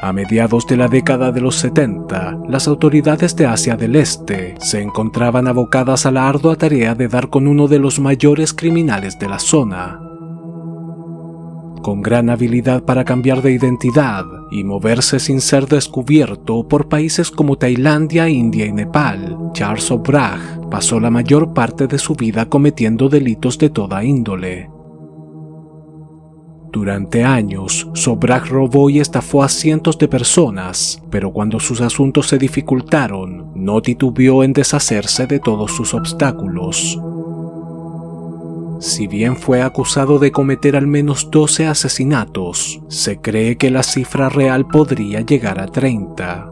A mediados de la década de los 70, las autoridades de Asia del Este se encontraban abocadas a la ardua tarea de dar con uno de los mayores criminales de la zona. Con gran habilidad para cambiar de identidad y moverse sin ser descubierto por países como Tailandia, India y Nepal, Charles Sobhraj pasó la mayor parte de su vida cometiendo delitos de toda índole. Durante años, Sobhraj robó y estafó a cientos de personas, pero cuando sus asuntos se dificultaron, no titubeó en deshacerse de todos sus obstáculos. Si bien fue acusado de cometer al menos 12 asesinatos, se cree que la cifra real podría llegar a 30.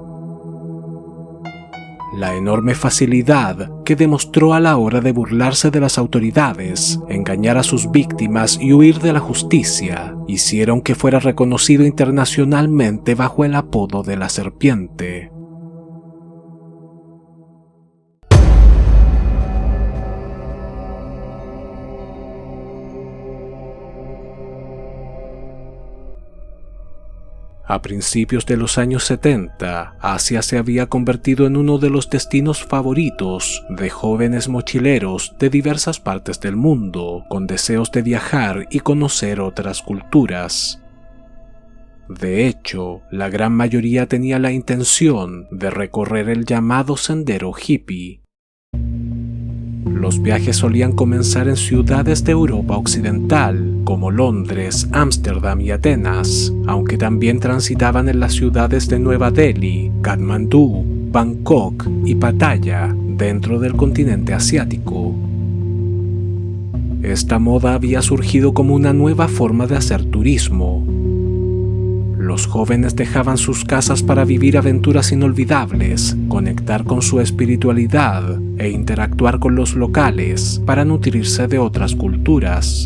La enorme facilidad que demostró a la hora de burlarse de las autoridades, engañar a sus víctimas y huir de la justicia, hicieron que fuera reconocido internacionalmente bajo el apodo de la Serpiente. A principios de los años 70, Asia se había convertido en uno de los destinos favoritos de jóvenes mochileros de diversas partes del mundo, con deseos de viajar y conocer otras culturas. De hecho, la gran mayoría tenía la intención de recorrer el llamado sendero hippie. Los viajes solían comenzar en ciudades de Europa Occidental, como Londres, Ámsterdam y Atenas, aunque también transitaban en las ciudades de Nueva Delhi, Katmandú, Bangkok y Pattaya, dentro del continente asiático. Esta moda había surgido como una nueva forma de hacer turismo. Los jóvenes dejaban sus casas para vivir aventuras inolvidables, conectar con su espiritualidad e interactuar con los locales para nutrirse de otras culturas.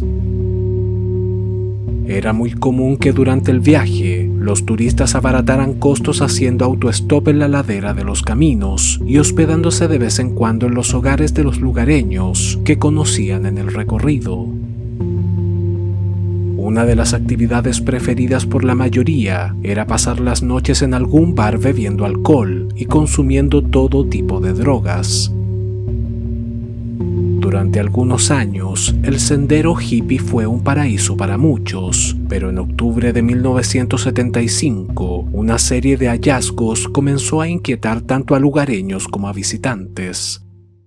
Era muy común que durante el viaje, los turistas abarataran costos haciendo autostop en la ladera de los caminos y hospedándose de vez en cuando en los hogares de los lugareños que conocían en el recorrido. Una de las actividades preferidas por la mayoría era pasar las noches en algún bar bebiendo alcohol y consumiendo todo tipo de drogas. Durante algunos años, el sendero hippie fue un paraíso para muchos, pero en octubre de 1975, una serie de hallazgos comenzó a inquietar tanto a lugareños como a visitantes.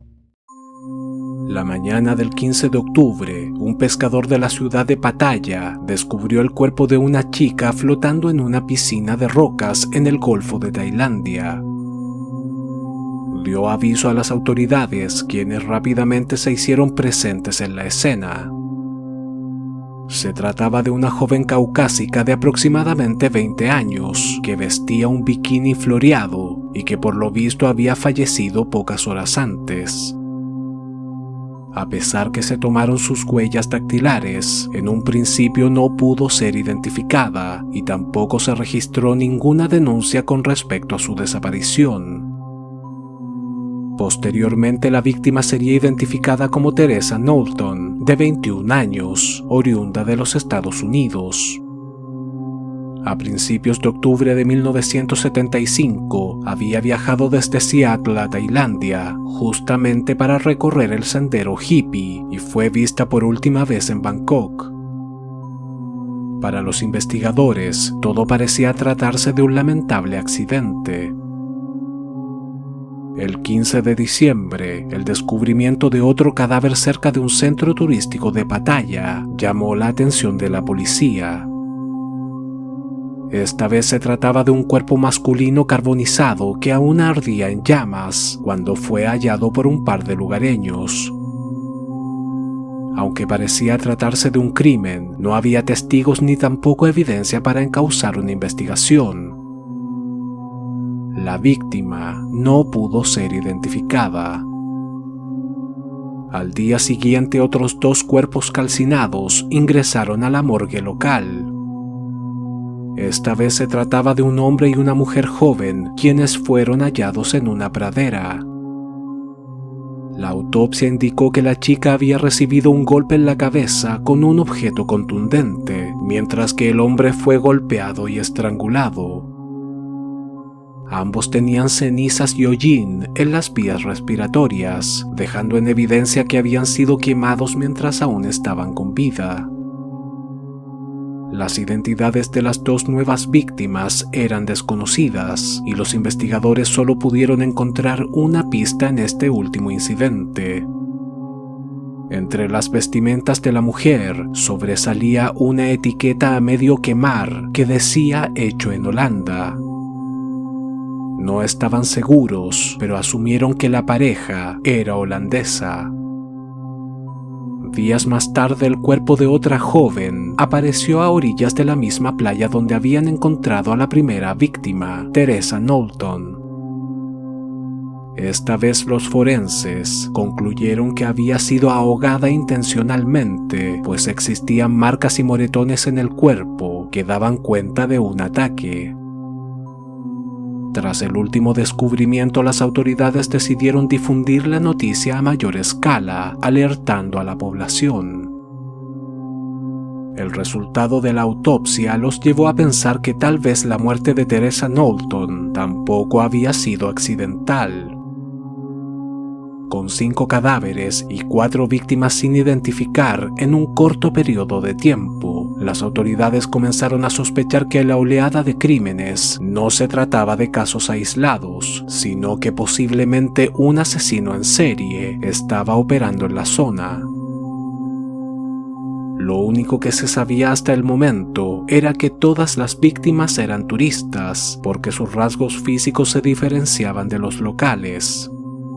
La mañana del 15 de octubre, un pescador de la ciudad de Pattaya descubrió el cuerpo de una chica flotando en una piscina de rocas en el Golfo de Tailandia. Dio aviso a las autoridades, quienes rápidamente se hicieron presentes en la escena. Se trataba de una joven caucásica de aproximadamente 20 años, que vestía un bikini floreado y que por lo visto había fallecido pocas horas antes. A pesar que se tomaron sus huellas dactilares, en un principio no pudo ser identificada y tampoco se registró ninguna denuncia con respecto a su desaparición. Posteriormente, la víctima sería identificada como Teresa Knowlton, de 21 años, oriunda de los Estados Unidos. A principios de octubre de 1975, había viajado desde Seattle a Tailandia, justamente para recorrer el sendero hippie, y fue vista por última vez en Bangkok. Para los investigadores, todo parecía tratarse de un lamentable accidente. El 15 de diciembre, el descubrimiento de otro cadáver cerca de un centro turístico de Pattaya llamó la atención de la policía. Esta vez se trataba de un cuerpo masculino carbonizado que aún ardía en llamas cuando fue hallado por un par de lugareños. Aunque parecía tratarse de un crimen, no había testigos ni tampoco evidencia para encauzar una investigación. La víctima no pudo ser identificada. Al día siguiente, otros 2 cuerpos calcinados ingresaron a la morgue local. Esta vez se trataba de un hombre y una mujer joven, quienes fueron hallados en una pradera. La autopsia indicó que la chica había recibido un golpe en la cabeza con un objeto contundente, mientras que el hombre fue golpeado y estrangulado. Ambos tenían cenizas y hollín en las vías respiratorias, dejando en evidencia que habían sido quemados mientras aún estaban con vida. Las identidades de las dos nuevas víctimas eran desconocidas y los investigadores solo pudieron encontrar una pista en este último incidente. Entre las vestimentas de la mujer sobresalía una etiqueta a medio quemar que decía hecho en Holanda. No estaban seguros, pero asumieron que la pareja era holandesa. Días más tarde, el cuerpo de otra joven apareció a orillas de la misma playa donde habían encontrado a la primera víctima, Teresa Knowlton. Esta vez los forenses concluyeron que había sido ahogada intencionalmente, pues existían marcas y moretones en el cuerpo que daban cuenta de un ataque. Tras el último descubrimiento, las autoridades decidieron difundir la noticia a mayor escala, alertando a la población. El resultado de la autopsia los llevó a pensar que tal vez la muerte de Teresa Knowlton tampoco había sido accidental. Con 5 cadáveres y 4 víctimas sin identificar en un corto periodo de tiempo, las autoridades comenzaron a sospechar que la oleada de crímenes no se trataba de casos aislados, sino que posiblemente un asesino en serie estaba operando en la zona. Lo único que se sabía hasta el momento era que todas las víctimas eran turistas, porque sus rasgos físicos se diferenciaban de los locales.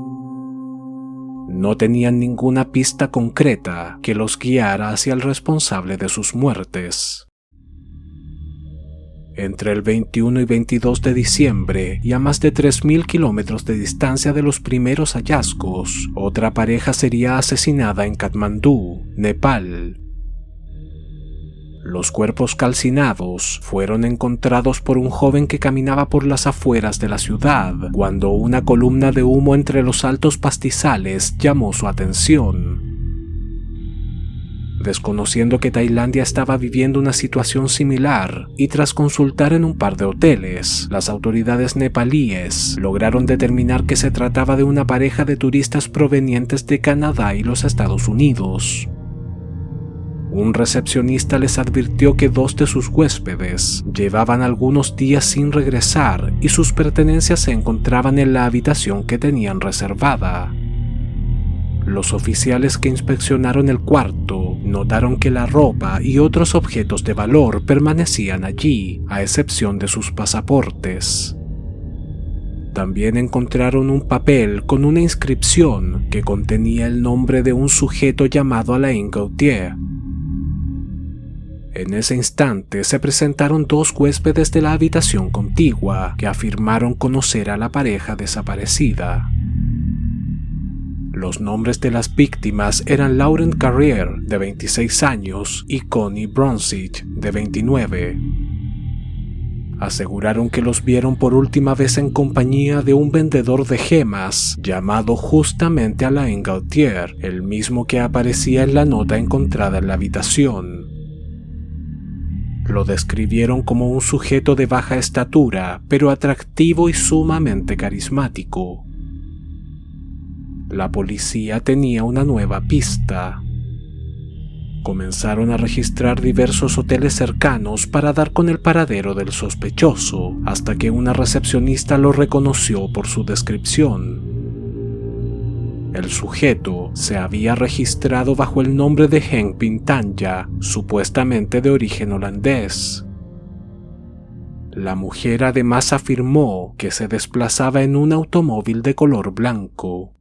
No tenían ninguna pista concreta que los guiara hacia el responsable de sus muertes. Entre el 21 y 22 de diciembre, y a más de 3.000 kilómetros de distancia de los primeros hallazgos, otra pareja sería asesinada en Katmandú, Nepal. Los cuerpos calcinados fueron encontrados por un joven que caminaba por las afueras de la ciudad cuando una columna de humo entre los altos pastizales llamó su atención. Desconociendo que Tailandia estaba viviendo una situación similar y tras consultar en un par de hoteles, las autoridades nepalíes lograron determinar que se trataba de una pareja de turistas provenientes de Canadá y los Estados Unidos. Un recepcionista les advirtió que 2 de sus huéspedes llevaban algunos días sin regresar y sus pertenencias se encontraban en la habitación que tenían reservada. Los oficiales que inspeccionaron el cuarto notaron que la ropa y otros objetos de valor permanecían allí, a excepción de sus pasaportes. También encontraron un papel con una inscripción que contenía el nombre de un sujeto llamado Alain Gauthier. En ese instante se presentaron 2 huéspedes de la habitación contigua que afirmaron conocer a la pareja desaparecida. Los nombres de las víctimas eran Laurent Carrier, de 26 años, y Connie Bronsich, de 29. Aseguraron que los vieron por última vez en compañía de un vendedor de gemas llamado justamente Alain Gauthier, el mismo que aparecía en la nota encontrada en la habitación. Lo describieron como un sujeto de baja estatura, pero atractivo y sumamente carismático. La policía tenía una nueva pista. Comenzaron a registrar diversos hoteles cercanos para dar con el paradero del sospechoso, hasta que una recepcionista lo reconoció por su descripción. El sujeto se había registrado bajo el nombre de Henk Bintanja, supuestamente de origen holandés. La mujer además afirmó que se desplazaba en un automóvil de color blanco.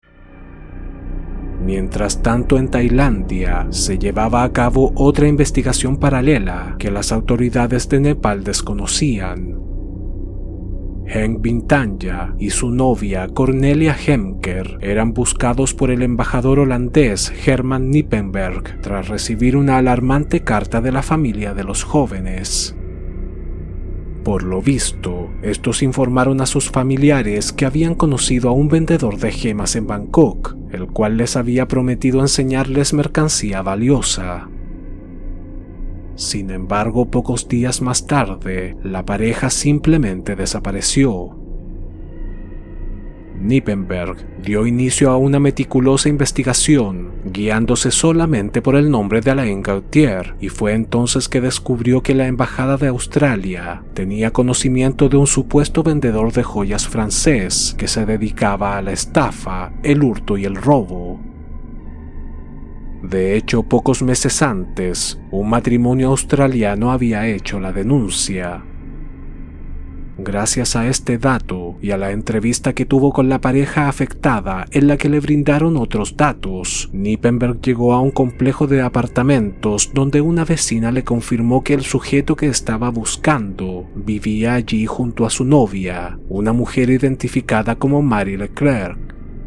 Mientras tanto, en Tailandia se llevaba a cabo otra investigación paralela que las autoridades de Nepal desconocían. Henk Bintanja y su novia Cornelia Hemker eran buscados por el embajador holandés Herman Nippenberg tras recibir una alarmante carta de la familia de los jóvenes. Por lo visto, estos informaron a sus familiares que habían conocido a un vendedor de gemas en Bangkok, el cual les había prometido enseñarles mercancía valiosa. Sin embargo, pocos días más tarde, la pareja simplemente desapareció. Knippenberg dio inicio a una meticulosa investigación, guiándose solamente por el nombre de Alain Gauthier, y fue entonces que descubrió que la Embajada de Australia tenía conocimiento de un supuesto vendedor de joyas francés que se dedicaba a la estafa, el hurto y el robo. De hecho, pocos meses antes, un matrimonio australiano había hecho la denuncia. Gracias a este dato y a la entrevista que tuvo con la pareja afectada en la que le brindaron otros datos, Knippenberg llegó a un complejo de apartamentos donde una vecina le confirmó que el sujeto que estaba buscando vivía allí junto a su novia, una mujer identificada como Marie Leclerc.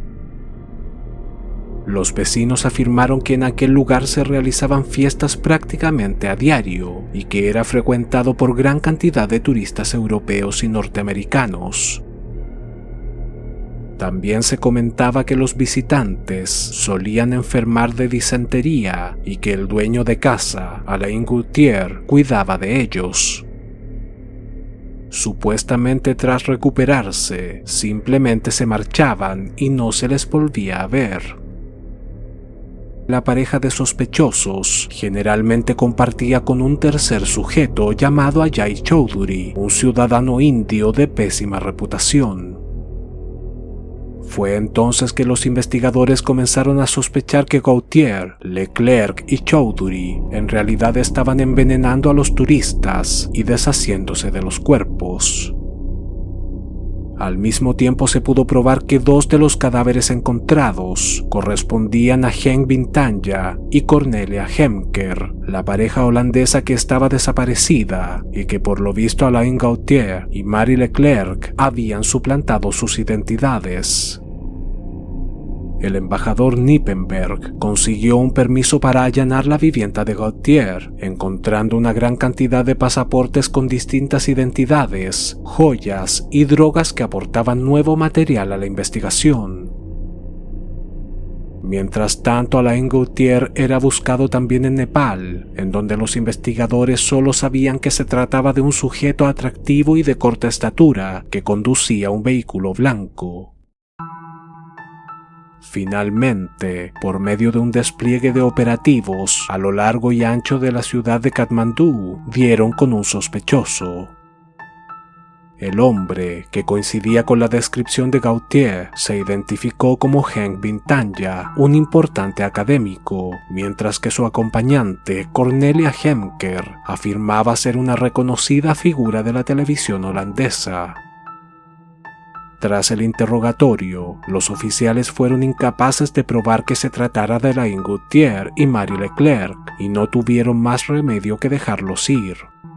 Los vecinos afirmaron que en aquel lugar se realizaban fiestas prácticamente a diario y que era frecuentado por gran cantidad de turistas europeos y norteamericanos. También se comentaba que los visitantes solían enfermar de disentería y que el dueño de casa, Alain Gauthier, cuidaba de ellos. Supuestamente tras recuperarse, simplemente se marchaban y no se les volvía a ver. La pareja de sospechosos generalmente compartía con un tercer sujeto llamado Ajay Chowdhury, un ciudadano indio de pésima reputación. Fue entonces que los investigadores comenzaron a sospechar que Gauthier, Leclerc y Chowdhury en realidad estaban envenenando a los turistas y deshaciéndose de los cuerpos. Al mismo tiempo se pudo probar que dos de los cadáveres encontrados correspondían a Henk Bintanja y Cornelia Hemker, la pareja holandesa que estaba desaparecida y que por lo visto Alain Gauthier y Marie Leclerc habían suplantado sus identidades. El embajador Knippenberg consiguió un permiso para allanar la vivienda de Gauthier, encontrando una gran cantidad de pasaportes con distintas identidades, joyas y drogas que aportaban nuevo material a la investigación. Mientras tanto, Alain Gauthier era buscado también en Nepal, en donde los investigadores solo sabían que se trataba de un sujeto atractivo y de corta estatura que conducía un vehículo blanco. Finalmente, por medio de un despliegue de operativos a lo largo y ancho de la ciudad de Katmandú, dieron con un sospechoso. El hombre, que coincidía con la descripción de Gauthier, se identificó como Henk Bintanja, un importante académico, mientras que su acompañante, Cornelia Hemker, afirmaba ser una reconocida figura de la televisión holandesa. Tras el interrogatorio, los oficiales fueron incapaces de probar que se tratara de Alain Gauthier y Marie Leclerc, y no tuvieron más remedio que dejarlos ir.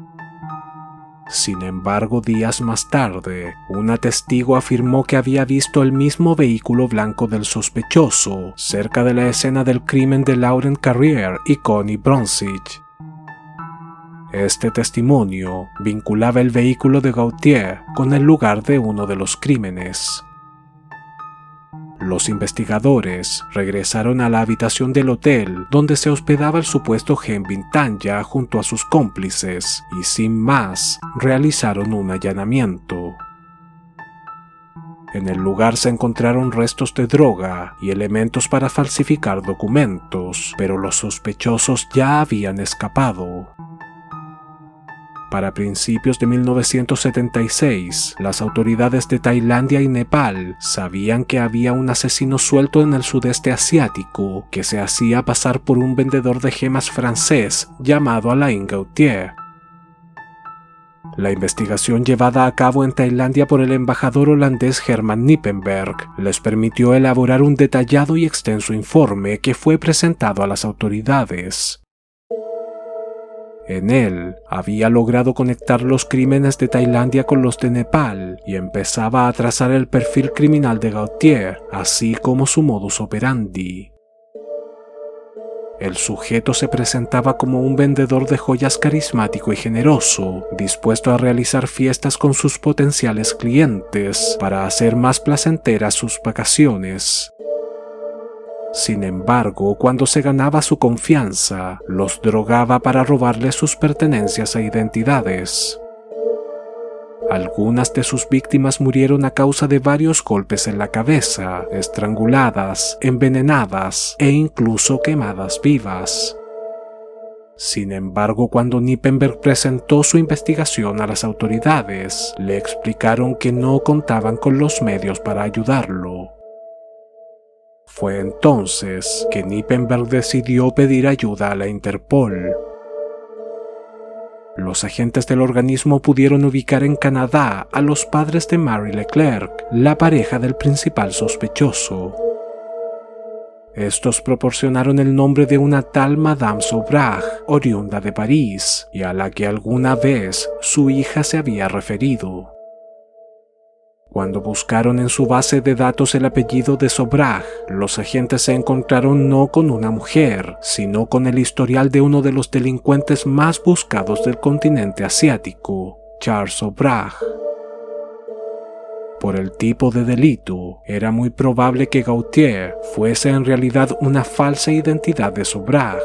Sin embargo, días más tarde, una testigo afirmó que había visto el mismo vehículo blanco del sospechoso cerca de la escena del crimen de Laurent Carrier y Connie Bronzich. Este testimonio vinculaba el vehículo de Gauthier con el lugar de uno de los crímenes. Los investigadores regresaron a la habitación del hotel donde se hospedaba el supuesto Henk Bintanja junto a sus cómplices y sin más realizaron un allanamiento. En el lugar se encontraron restos de droga y elementos para falsificar documentos, pero los sospechosos ya habían escapado. Para principios de 1976, las autoridades de Tailandia y Nepal sabían que había un asesino suelto en el sudeste asiático que se hacía pasar por un vendedor de gemas francés llamado Alain Gauthier. La investigación llevada a cabo en Tailandia por el embajador holandés Herman Knippenberg les permitió elaborar un detallado y extenso informe que fue presentado a las autoridades. En él, había logrado conectar los crímenes de Tailandia con los de Nepal y empezaba a trazar el perfil criminal de Gauthier, así como su modus operandi. El sujeto se presentaba como un vendedor de joyas carismático y generoso, dispuesto a realizar fiestas con sus potenciales clientes para hacer más placenteras sus vacaciones. Sin embargo, cuando se ganaba su confianza, los drogaba para robarles sus pertenencias e identidades. Algunas de sus víctimas murieron a causa de varios golpes en la cabeza, estranguladas, envenenadas e incluso quemadas vivas. Sin embargo, cuando Knippenberg presentó su investigación a las autoridades, le explicaron que no contaban con los medios para ayudarlo. Fue entonces que Knippenberg decidió pedir ayuda a la Interpol. Los agentes del organismo pudieron ubicar en Canadá a los padres de Marie Leclerc, la pareja del principal sospechoso. Estos proporcionaron el nombre de una tal Madame Sobrag, oriunda de París, y a la que alguna vez su hija se había referido. Cuando buscaron en su base de datos el apellido de Sobrag, los agentes se encontraron no con una mujer, sino con el historial de uno de los delincuentes más buscados del continente asiático, Charles Sobrag. Por el tipo de delito, era muy probable que Gautier fuese en realidad una falsa identidad de Sobrag.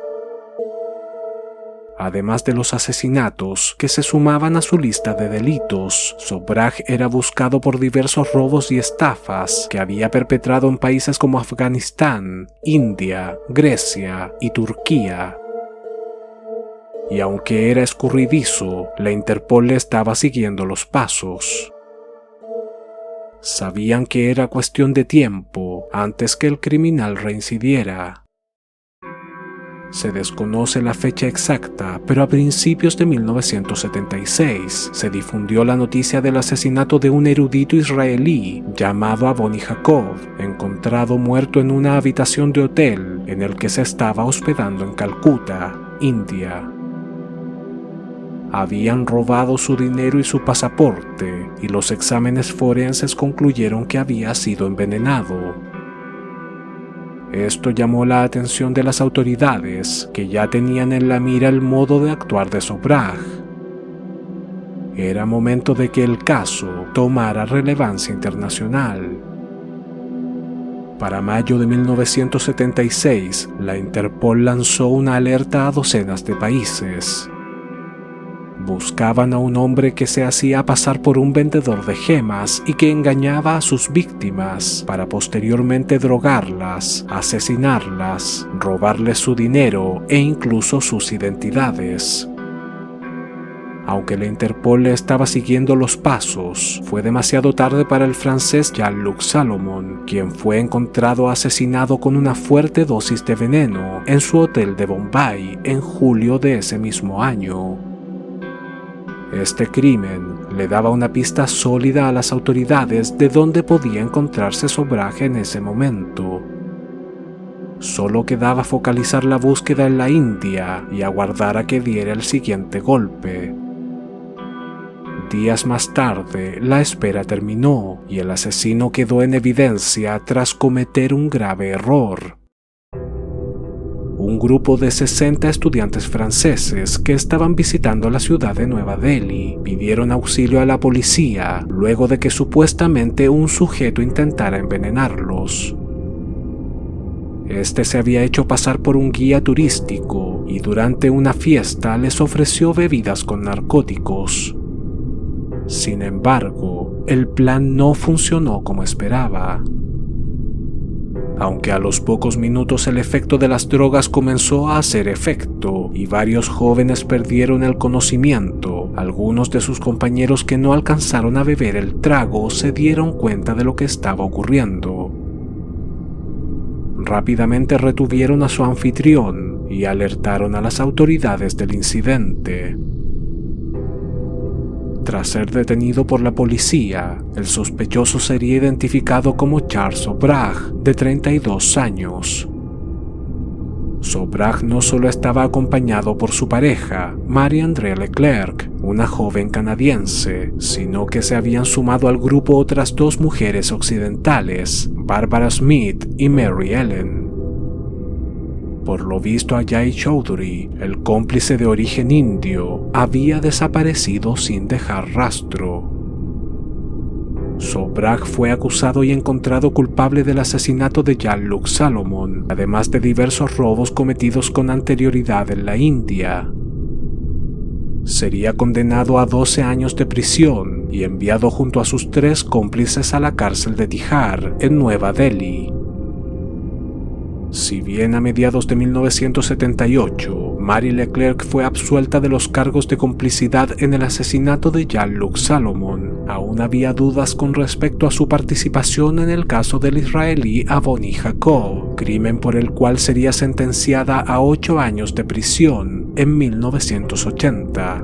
Además de los asesinatos que se sumaban a su lista de delitos, Sobrag era buscado por diversos robos y estafas que había perpetrado en países como Afganistán, India, Grecia y Turquía. Y aunque era escurridizo, la Interpol le estaba siguiendo los pasos. Sabían que era cuestión de tiempo antes que el criminal reincidiera. Se desconoce la fecha exacta, pero a principios de 1976 se difundió la noticia del asesinato de un erudito israelí llamado Avoni Jacob, encontrado muerto en una habitación de hotel en el que se estaba hospedando en Calcuta, India. Habían robado su dinero y su pasaporte, y los exámenes forenses concluyeron que había sido envenenado. Esto llamó la atención de las autoridades, que ya tenían en la mira el modo de actuar de Sobrag. Era momento de que el caso tomara relevancia internacional. Para mayo de 1976, la Interpol lanzó una alerta a docenas de países. Buscaban a un hombre que se hacía pasar por un vendedor de gemas y que engañaba a sus víctimas para posteriormente drogarlas, asesinarlas, robarles su dinero e incluso sus identidades. Aunque la Interpol le estaba siguiendo los pasos, fue demasiado tarde para el francés Jean-Luc Salomon, quien fue encontrado asesinado con una fuerte dosis de veneno en su hotel de Bombay en julio de ese mismo año. Este crimen le daba una pista sólida a las autoridades de dónde podía encontrarse Sobrag en ese momento. Solo quedaba focalizar la búsqueda en la India y aguardar a que diera el siguiente golpe. Días más tarde, la espera terminó y el asesino quedó en evidencia tras cometer un grave error. Un grupo de 60 estudiantes franceses que estaban visitando la ciudad de Nueva Delhi pidieron auxilio a la policía luego de que supuestamente un sujeto intentara envenenarlos. Este se había hecho pasar por un guía turístico y durante una fiesta les ofreció bebidas con narcóticos. Sin embargo, el plan no funcionó como esperaba. Aunque a los pocos minutos el efecto de las drogas comenzó a hacer efecto y varios jóvenes perdieron el conocimiento, algunos de sus compañeros que no alcanzaron a beber el trago se dieron cuenta de lo que estaba ocurriendo. Rápidamente retuvieron a su anfitrión y alertaron a las autoridades del incidente. Tras ser detenido por la policía, el sospechoso sería identificado como Charles Sobrag, de 32 años. Sobrag no solo estaba acompañado por su pareja, Marie-André Leclerc, una joven canadiense, sino que se habían sumado al grupo otras dos mujeres occidentales, Barbara Smith y Mary Ellen. Por lo visto, Ajay Chowdhury, el cómplice de origen indio, había desaparecido sin dejar rastro. Sobhraj fue acusado y encontrado culpable del asesinato de Jean-Luc Salomon, además de diversos robos cometidos con anterioridad en la India. Sería condenado a 12 años de prisión y enviado junto a sus 3 cómplices a la cárcel de Tihar, en Nueva Delhi. Si bien a mediados de 1978, Marie Leclerc fue absuelta de los cargos de complicidad en el asesinato de Jean-Luc Salomon, aún había dudas con respecto a su participación en el caso del israelí Avoni Jacob, crimen por el cual sería sentenciada a 8 años de prisión en 1980.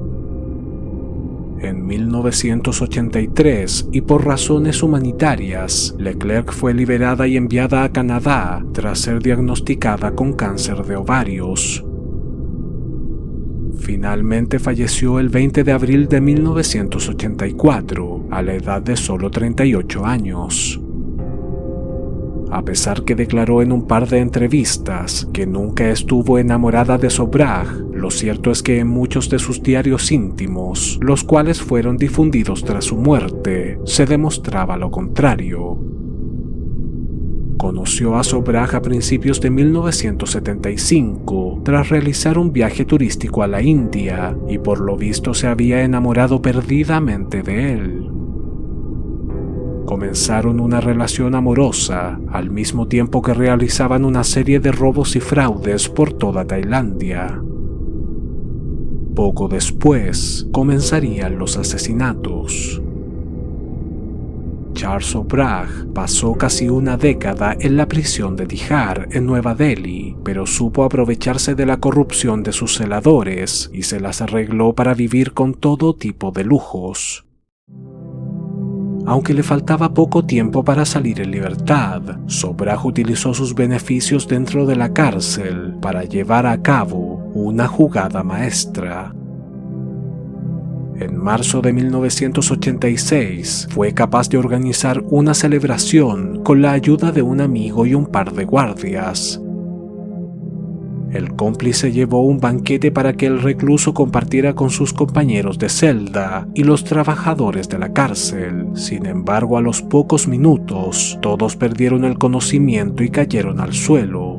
En 1983, y por razones humanitarias, Leclerc fue liberada y enviada a Canadá tras ser diagnosticada con cáncer de ovarios. Finalmente falleció el 20 de abril de 1984, a la edad de solo 38 años. A pesar que declaró en un par de entrevistas que nunca estuvo enamorada de Sobhraj, lo cierto es que en muchos de sus diarios íntimos, los cuales fueron difundidos tras su muerte, se demostraba lo contrario. Conoció a Sobhraj a principios de 1975 tras realizar un viaje turístico a la India y por lo visto se había enamorado perdidamente de él. Comenzaron una relación amorosa, al mismo tiempo que realizaban una serie de robos y fraudes por toda Tailandia. Poco después, comenzarían los asesinatos. Charles Sobhraj pasó casi una década en la prisión de Tihar, en Nueva Delhi, pero supo aprovecharse de la corrupción de sus celadores y se las arregló para vivir con todo tipo de lujos. Aunque le faltaba poco tiempo para salir en libertad, Sobhraj utilizó sus beneficios dentro de la cárcel para llevar a cabo una jugada maestra. En marzo de 1986, fue capaz de organizar una celebración con la ayuda de un amigo y un par de guardias. El cómplice llevó un banquete para que el recluso compartiera con sus compañeros de celda y los trabajadores de la cárcel. Sin embargo, a los pocos minutos, todos perdieron el conocimiento y cayeron al suelo.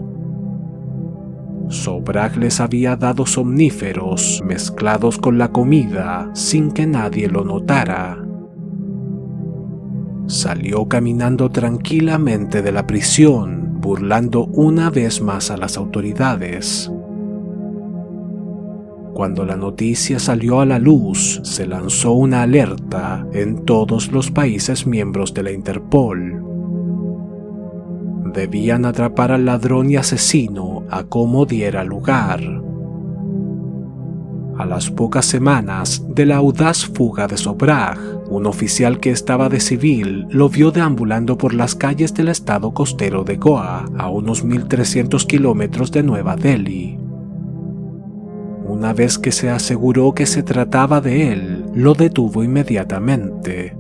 Sobhraj les había dado somníferos mezclados con la comida sin que nadie lo notara. Salió caminando tranquilamente de la prisión, burlando una vez más a las autoridades. Cuando la noticia salió a la luz, se lanzó una alerta en todos los países miembros de la Interpol. Debían atrapar al ladrón y asesino a como diera lugar. A las pocas semanas de la audaz fuga de Sobhraj, un oficial que estaba de civil lo vio deambulando por las calles del estado costero de Goa, a unos 1.300 kilómetros de Nueva Delhi. Una vez que se aseguró que se trataba de él, lo detuvo inmediatamente.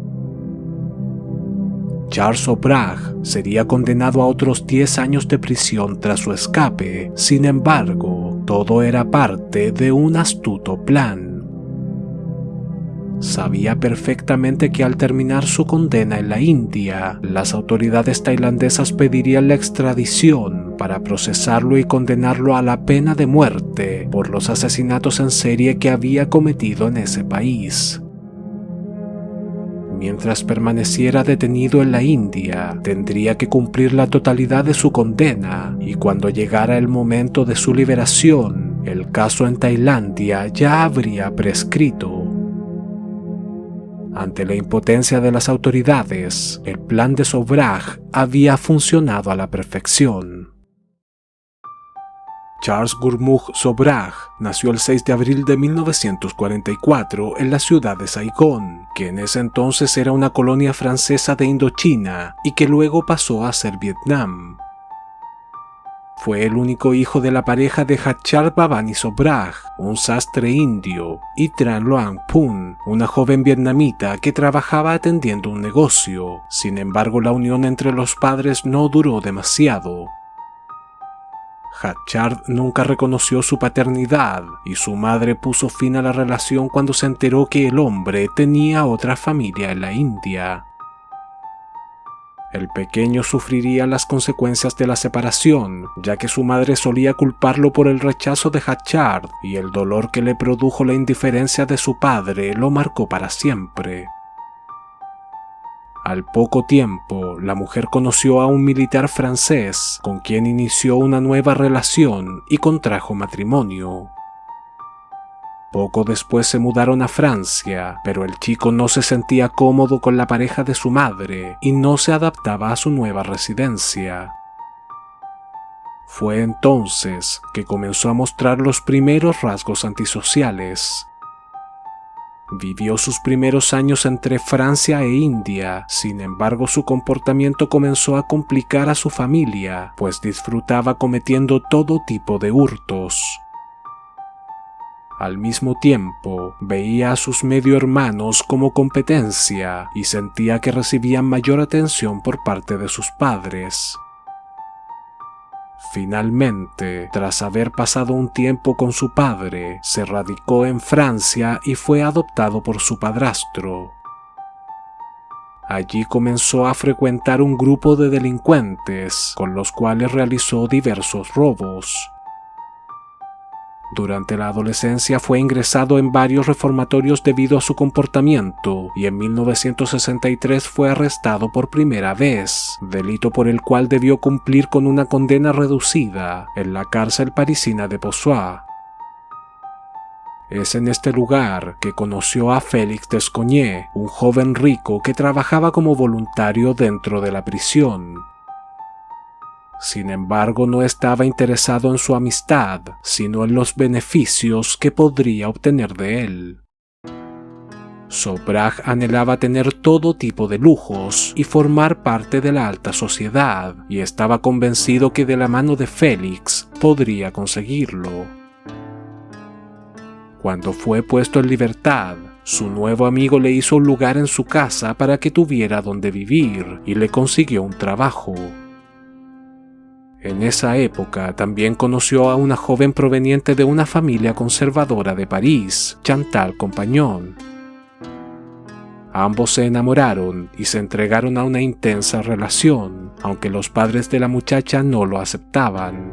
Charles Sobhraj sería condenado a otros 10 años de prisión tras su escape. Sin embargo, todo era parte de un astuto plan. Sabía perfectamente que al terminar su condena en la India, las autoridades tailandesas pedirían la extradición para procesarlo y condenarlo a la pena de muerte por los asesinatos en serie que había cometido en ese país. Mientras permaneciera detenido en la India, tendría que cumplir la totalidad de su condena, y cuando llegara el momento de su liberación, el caso en Tailandia ya habría prescrito. Ante la impotencia de las autoridades, el plan de Sobhraj había funcionado a la perfección. Charles Gurmukh Sobhraj nació el 6 de abril de 1944 en la ciudad de Saigón, que en ese entonces era una colonia francesa de Indochina y que luego pasó a ser Vietnam. Fue el único hijo de la pareja de Hatchar Bhavani Sobhraj, un sastre indio, y Tran Loang Pun, una joven vietnamita que trabajaba atendiendo un negocio. Sin embargo, la unión entre los padres no duró demasiado. Hatchard nunca reconoció su paternidad y su madre puso fin a la relación cuando se enteró que el hombre tenía otra familia en la India. El pequeño sufriría las consecuencias de la separación, ya que su madre solía culparlo por el rechazo de Hatchard, y el dolor que le produjo la indiferencia de su padre lo marcó para siempre. Al poco tiempo, la mujer conoció a un militar francés, con quien inició una nueva relación y contrajo matrimonio. Poco después se mudaron a Francia, pero el chico no se sentía cómodo con la pareja de su madre y no se adaptaba a su nueva residencia. Fue entonces que comenzó a mostrar los primeros rasgos antisociales. Vivió sus primeros años entre Francia e India, sin embargo su comportamiento comenzó a complicar a su familia, pues disfrutaba cometiendo todo tipo de hurtos. Al mismo tiempo, veía a sus medio hermanos como competencia y sentía que recibían mayor atención por parte de sus padres. Finalmente, tras haber pasado un tiempo con su padre, se radicó en Francia y fue adoptado por su padrastro. Allí comenzó a frecuentar un grupo de delincuentes, con los cuales realizó diversos robos. Durante la adolescencia fue ingresado en varios reformatorios debido a su comportamiento y en 1963 fue arrestado por primera vez, delito por el cual debió cumplir con una condena reducida en la cárcel parisina de Pozois. Es en este lugar que conoció a Félix Descognés, un joven rico que trabajaba como voluntario dentro de la prisión. Sin embargo, no estaba interesado en su amistad, sino en los beneficios que podría obtener de él. Sobral anhelaba tener todo tipo de lujos y formar parte de la alta sociedad, y estaba convencido que de la mano de Félix podría conseguirlo. Cuando fue puesto en libertad, su nuevo amigo le hizo un lugar en su casa para que tuviera donde vivir y le consiguió un trabajo. En esa época también conoció a una joven proveniente de una familia conservadora de París, Chantal Compagnon. Ambos se enamoraron y se entregaron a una intensa relación, aunque los padres de la muchacha no lo aceptaban.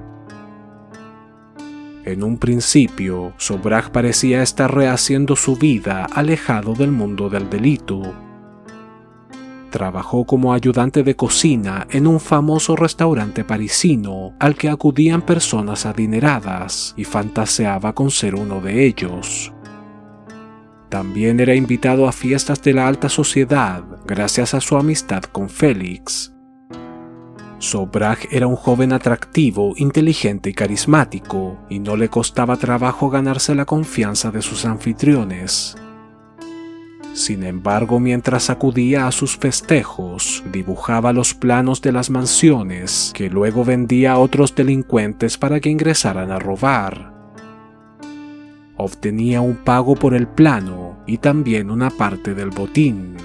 En un principio, Sobral parecía estar rehaciendo su vida alejado del mundo del delito. Trabajó como ayudante de cocina en un famoso restaurante parisino al que acudían personas adineradas y fantaseaba con ser uno de ellos. También era invitado a fiestas de la alta sociedad gracias a su amistad con Félix. Sobral era un joven atractivo, inteligente y carismático, y no le costaba trabajo ganarse la confianza de sus anfitriones. Sin embargo, mientras acudía a sus festejos, dibujaba los planos de las mansiones que luego vendía a otros delincuentes para que ingresaran a robar. Obtenía un pago por el plano y también una parte del botín.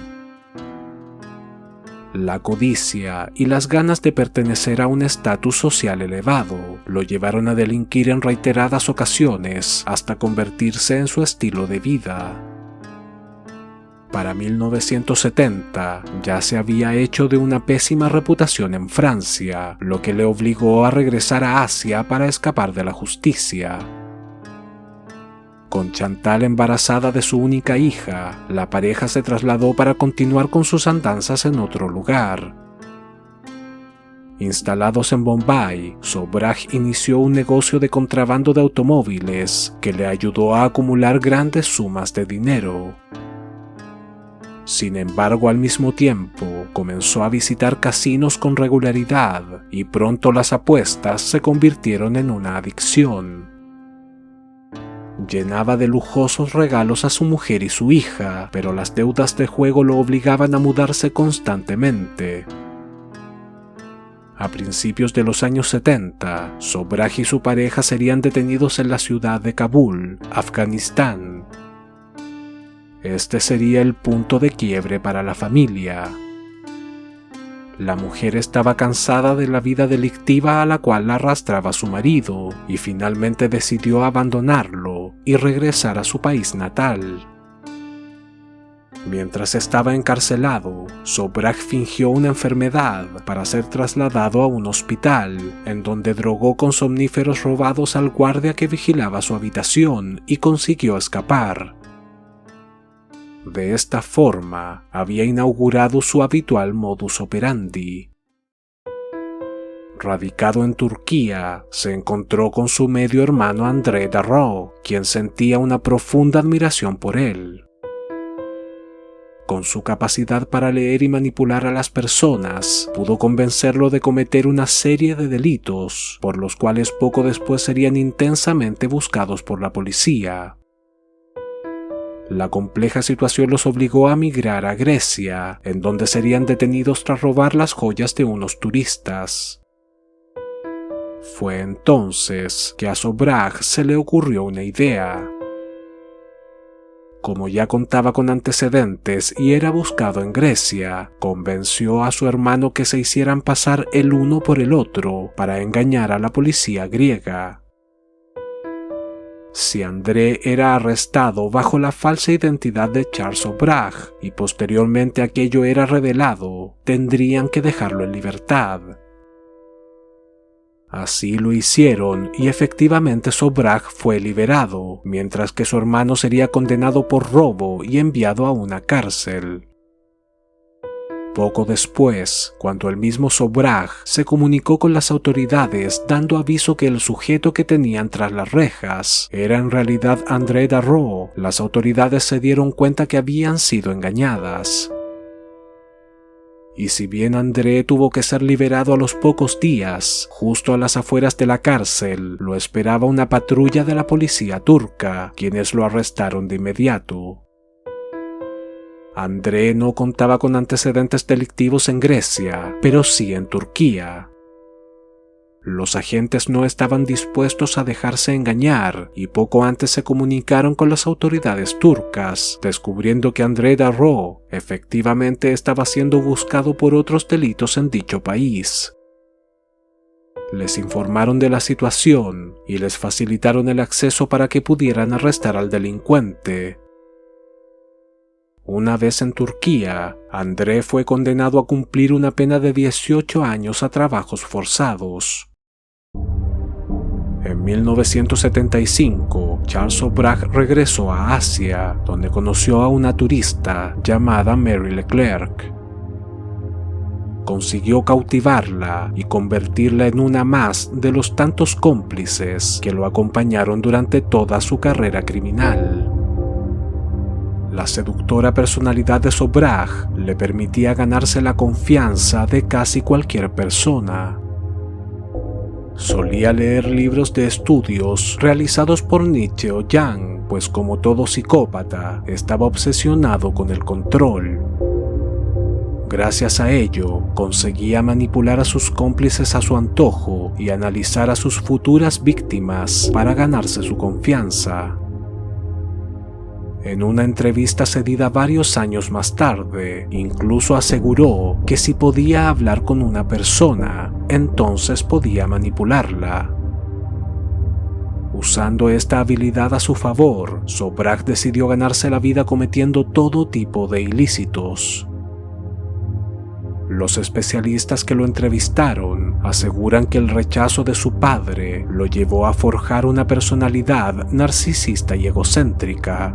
La codicia y las ganas de pertenecer a un estatus social elevado lo llevaron a delinquir en reiteradas ocasiones hasta convertirse en su estilo de vida. Para 1970 ya se había hecho de una pésima reputación en Francia, lo que le obligó a regresar a Asia para escapar de la justicia. Con Chantal embarazada de su única hija, la pareja se trasladó para continuar con sus andanzas en otro lugar. Instalados en Bombay, Sobral inició un negocio de contrabando de automóviles que le ayudó a acumular grandes sumas de dinero. Sin embargo, al mismo tiempo, comenzó a visitar casinos con regularidad y pronto las apuestas se convirtieron en una adicción. Llenaba de lujosos regalos a su mujer y su hija, pero las deudas de juego lo obligaban a mudarse constantemente. A principios de los años 70, Sobral y su pareja serían detenidos en la ciudad de Kabul, Afganistán. Este sería el punto de quiebre para la familia. La mujer estaba cansada de la vida delictiva a la cual la arrastraba su marido y finalmente decidió abandonarlo y regresar a su país natal. Mientras estaba encarcelado, Sobhraj fingió una enfermedad para ser trasladado a un hospital, en donde drogó con somníferos robados al guardia que vigilaba su habitación y consiguió escapar. De esta forma, había inaugurado su habitual modus operandi. Radicado en Turquía, se encontró con su medio hermano André Darrow, quien sentía una profunda admiración por él. Con su capacidad para leer y manipular a las personas, pudo convencerlo de cometer una serie de delitos, por los cuales poco después serían intensamente buscados por la policía. La compleja situación los obligó a migrar a Grecia, en donde serían detenidos tras robar las joyas de unos turistas. Fue entonces que a Sobhraj se le ocurrió una idea. Como ya contaba con antecedentes y era buscado en Grecia, convenció a su hermano que se hicieran pasar el uno por el otro para engañar a la policía griega. Si André era arrestado bajo la falsa identidad de Charles Sobhraj y posteriormente aquello era revelado, tendrían que dejarlo en libertad. Así lo hicieron y efectivamente Sobhraj fue liberado, mientras que su hermano sería condenado por robo y enviado a una cárcel. Poco después, cuando el mismo Sobhraj se comunicó con las autoridades dando aviso que el sujeto que tenían tras las rejas era en realidad André Darrow, las autoridades se dieron cuenta que habían sido engañadas. Y si bien André tuvo que ser liberado a los pocos días, justo a las afueras de la cárcel lo esperaba una patrulla de la policía turca, quienes lo arrestaron de inmediato. André no contaba con antecedentes delictivos en Grecia, pero sí en Turquía. Los agentes no estaban dispuestos a dejarse engañar y poco antes se comunicaron con las autoridades turcas, descubriendo que André Darrow efectivamente estaba siendo buscado por otros delitos en dicho país. Les informaron de la situación y les facilitaron el acceso para que pudieran arrestar al delincuente. Una vez en Turquía, André fue condenado a cumplir una pena de 18 años a trabajos forzados. En 1975, Charles Sobhraj regresó a Asia, donde conoció a una turista llamada Mary Leclerc. Consiguió cautivarla y convertirla en una más de los tantos cómplices que lo acompañaron durante toda su carrera criminal. La seductora personalidad de Sobhraj le permitía ganarse la confianza de casi cualquier persona. Solía leer libros de estudios realizados por Nietzsche o Jung, pues como todo psicópata, estaba obsesionado con el control. Gracias a ello, conseguía manipular a sus cómplices a su antojo y analizar a sus futuras víctimas para ganarse su confianza. En una entrevista cedida varios años más tarde, incluso aseguró que si podía hablar con una persona, entonces podía manipularla. Usando esta habilidad a su favor, Sobhraj decidió ganarse la vida cometiendo todo tipo de ilícitos. Los especialistas que lo entrevistaron aseguran que el rechazo de su padre lo llevó a forjar una personalidad narcisista y egocéntrica.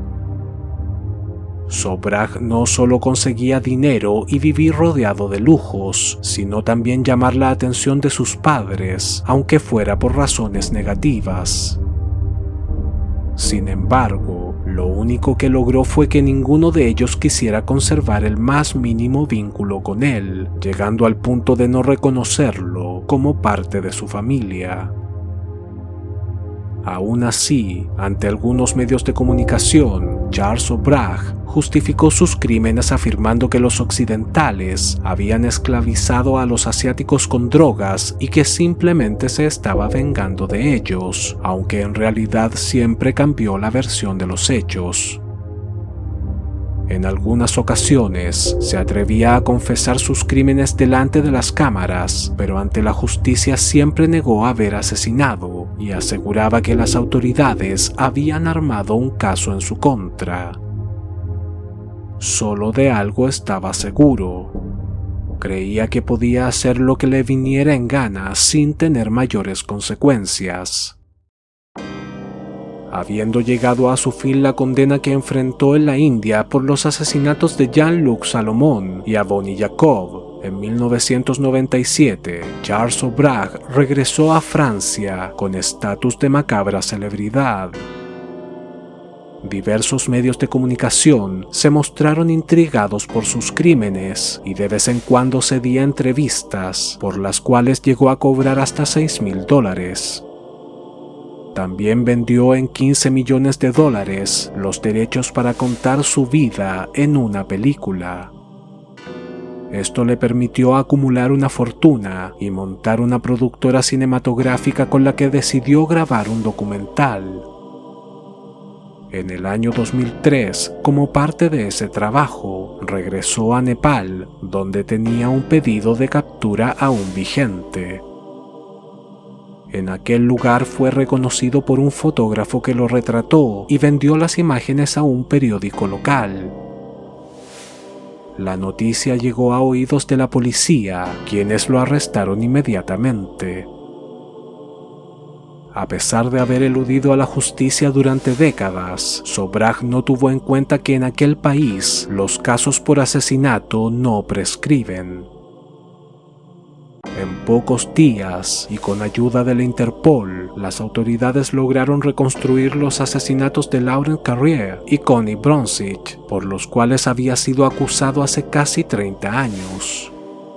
Sobhraj no solo conseguía dinero y vivir rodeado de lujos, sino también llamar la atención de sus padres, aunque fuera por razones negativas. Sin embargo, lo único que logró fue que ninguno de ellos quisiera conservar el más mínimo vínculo con él, llegando al punto de no reconocerlo como parte de su familia. Aún así, ante algunos medios de comunicación, Charles Sobhraj justificó sus crímenes afirmando que los occidentales habían esclavizado a los asiáticos con drogas y que simplemente se estaba vengando de ellos, aunque en realidad siempre cambió la versión de los hechos. En algunas ocasiones se atrevía a confesar sus crímenes delante de las cámaras, pero ante la justicia siempre negó haber asesinado y aseguraba que las autoridades habían armado un caso en su contra. solo de algo estaba seguro. Creía que podía hacer lo que le viniera en gana sin tener mayores consecuencias. Habiendo llegado a su fin la condena que enfrentó en la India por los asesinatos de Jean-Luc Salomon y Avoni Jacob, en 1997, Charles Aubrac regresó a Francia con estatus de macabra celebridad. Diversos medios de comunicación se mostraron intrigados por sus crímenes y de vez en cuando cedía entrevistas por las cuales llegó a cobrar hasta $6,000. También vendió en $15 millones los derechos para contar su vida en una película. Esto le permitió acumular una fortuna y montar una productora cinematográfica con la que decidió grabar un documental. En el año 2003, como parte de ese trabajo, regresó a Nepal, donde tenía un pedido de captura aún vigente. En aquel lugar fue reconocido por un fotógrafo que lo retrató y vendió las imágenes a un periódico local. La noticia llegó a oídos de la policía, quienes lo arrestaron inmediatamente. A pesar de haber eludido a la justicia durante décadas, Sobhraj no tuvo en cuenta que en aquel país los casos por asesinato no prescriben. En pocos días, y con ayuda de la Interpol, las autoridades lograron reconstruir los asesinatos de Laurent Carrier y Connie Bronzich, por los cuales había sido acusado hace casi 30 años.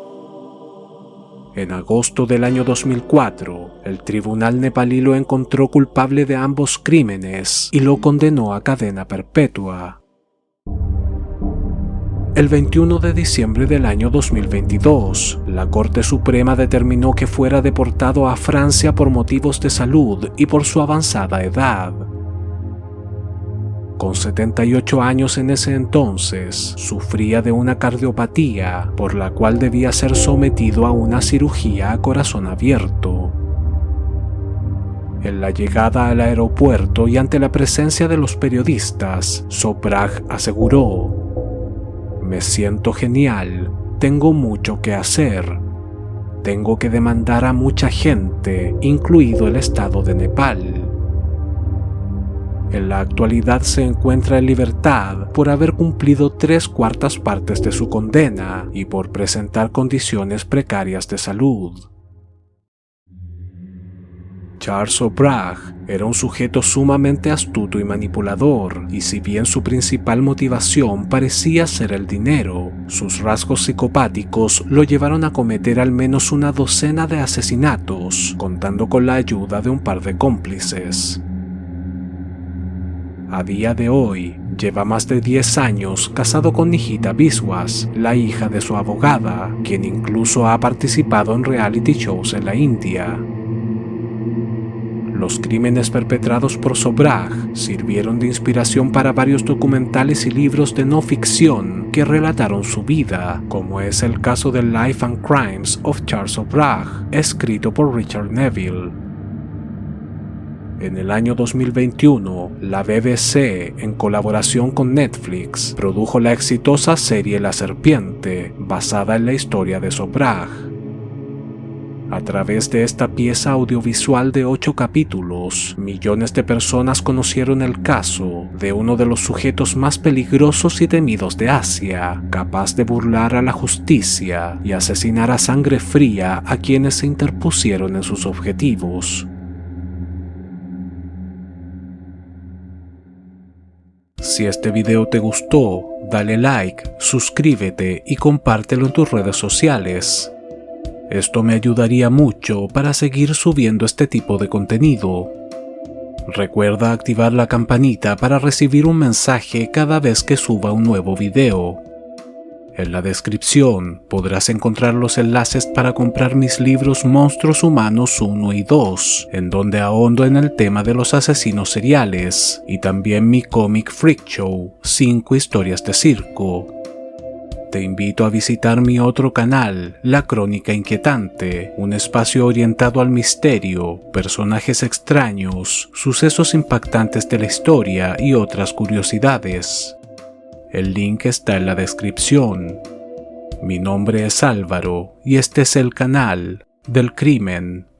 En agosto del año 2004, el tribunal nepalí lo encontró culpable de ambos crímenes y lo condenó a cadena perpetua. El 21 de diciembre del año 2022, la Corte Suprema determinó que fuera deportado a Francia por motivos de salud y por su avanzada edad. Con 78 años en ese entonces, sufría de una cardiopatía por la cual debía ser sometido a una cirugía a corazón abierto. En la llegada al aeropuerto y ante la presencia de los periodistas, Sobhraj aseguró: "Me siento genial, tengo mucho que hacer. Tengo que demandar a mucha gente, incluido el Estado de Nepal". En la actualidad se encuentra en libertad por haber cumplido 3/4 partes de su condena y por presentar condiciones precarias de salud. Charles Aubrac era un sujeto sumamente astuto y manipulador, y si bien su principal motivación parecía ser el dinero, sus rasgos psicopáticos lo llevaron a cometer al menos una docena de asesinatos, contando con la ayuda de un par de cómplices. A día de hoy, lleva más de 10 años casado con Nihita Biswas, la hija de su abogada, quien incluso ha participado en reality shows en la India. Los crímenes perpetrados por Sobhraj sirvieron de inspiración para varios documentales y libros de no ficción que relataron su vida, como es el caso de Life and Crimes of Charles Aubrac, escrito por Richard Neville. En el año 2021, la BBC, en colaboración con Netflix, produjo la exitosa serie La Serpiente, basada en la historia de Sobhraj. A través de esta pieza audiovisual de 8 capítulos, millones de personas conocieron el caso de uno de los sujetos más peligrosos y temidos de Asia, capaz de burlar a la justicia y asesinar a sangre fría a quienes se interpusieron en sus objetivos. Si este video te gustó, dale like, suscríbete y compártelo en tus redes sociales. Esto me ayudaría mucho para seguir subiendo este tipo de contenido. Recuerda activar la campanita para recibir un mensaje cada vez que suba un nuevo video. En la descripción podrás encontrar los enlaces para comprar mis libros Monstruos Humanos 1 y 2, en donde ahondo en el tema de los asesinos seriales, y también mi cómic Freak Show, 5 historias de circo. Te invito a visitar mi otro canal, La Crónica Inquietante, un espacio orientado al misterio, personajes extraños, sucesos impactantes de la historia y otras curiosidades. El link está en la descripción. Mi nombre es Álvaro y este es el canal del crimen